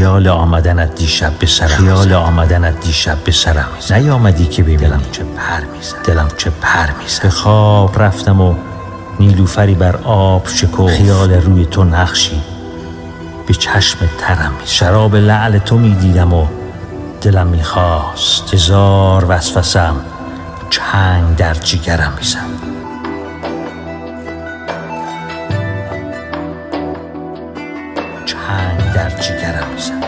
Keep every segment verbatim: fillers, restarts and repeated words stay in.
خیال آمدنت دیشب به سرم خیال آمدنت دیشب به سرم نیامدی که ببینم دلم چه پر میزد دلم چه پر میزد به خواب رفتم و نیلوفری بر آب شکفت خیال روی تو نقشی به چشم ترم میزد شراب لعل تو میدیدم و دلم میخواست هزار وسوسم چنگ در جگرم میزد چنگ در جگرم میزد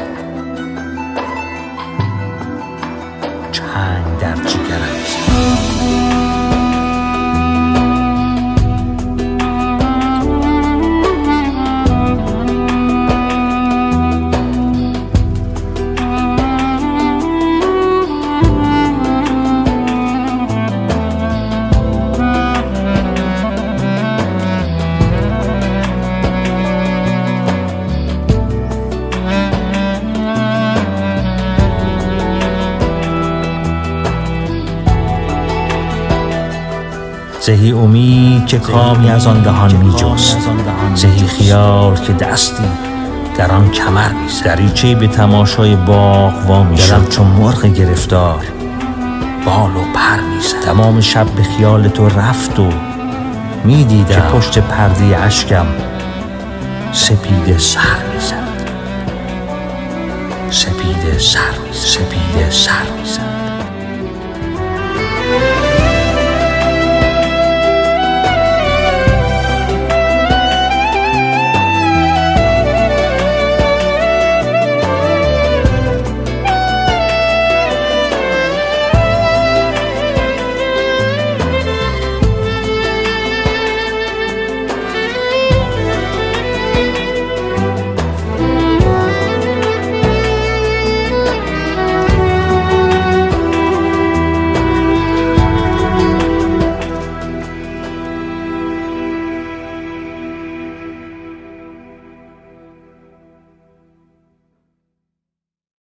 چنگ در جگرم میزد زهی امید که کامی از آن دهان می جست زهی خیال که دستی در آن کمر می زد دریچه به تماشای باغ وامی شد دلم چون مرغ گرفتار بال و پر می زد تمام شب به خیال تو رفت و می دیدم که پشت پرده اشکم سپیده سر می زد سپیده سر می زد سپیده سر می زد